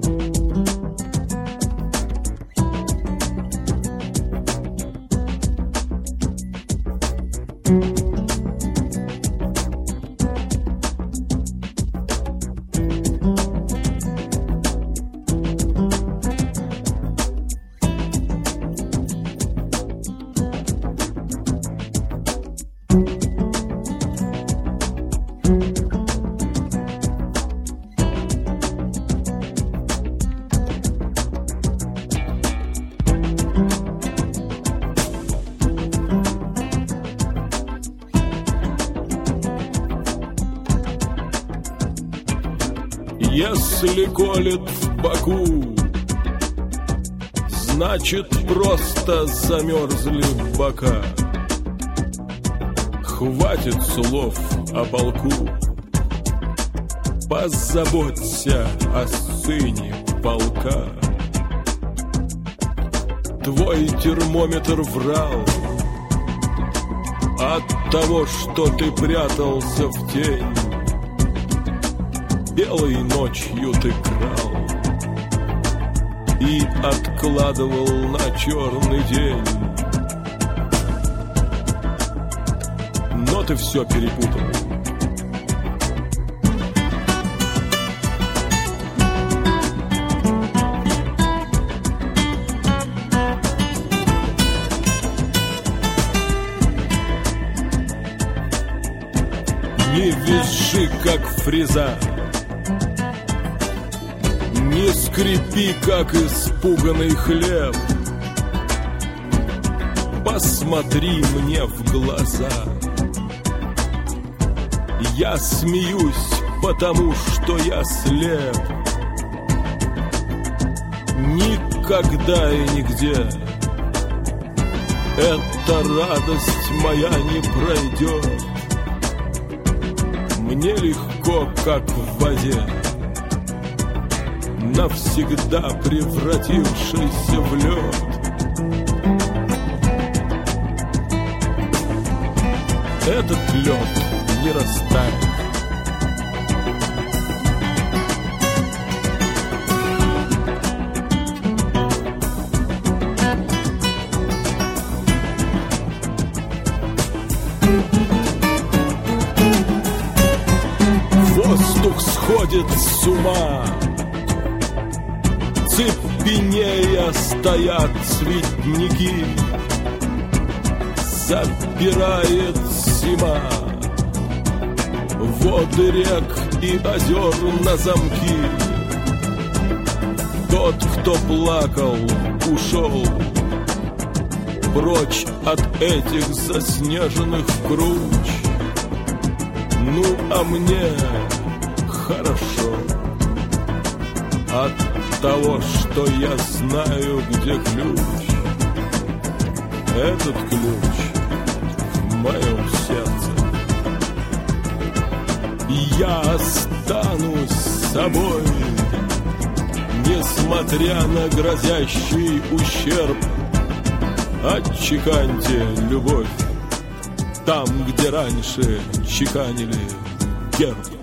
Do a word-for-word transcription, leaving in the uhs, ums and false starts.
Если колет в боку, значит, просто замерзли бока. Хватит слов о полку, позаботься о сыне полка. Твой термометр врал от того, что ты прятался в тень. Белой ночью ты крал и откладывал на черный день. Но ты все перепутал. Не визжи, как фреза, не скрипи, как испуганный хлеб. Посмотри мне в глаза. Я смеюсь, потому что я слеп. Никогда и нигде эта радость моя не пройдет. Мне легко, как в воде, навсегда превратившийся в лед. Этот лед не растает. Воздух сходит с ума, цепенея стоят цветники. Забирает зима воды рек и озер на замки. Тот, кто плакал, ушел прочь от этих заснеженных круч. Ну, а мне хорошо от того, что я знаю, где ключ. Этот ключ в моем сердце. Я останусь собой, несмотря на грозящий ущерб. Отчеканьте любовь там, где раньше чеканили герб.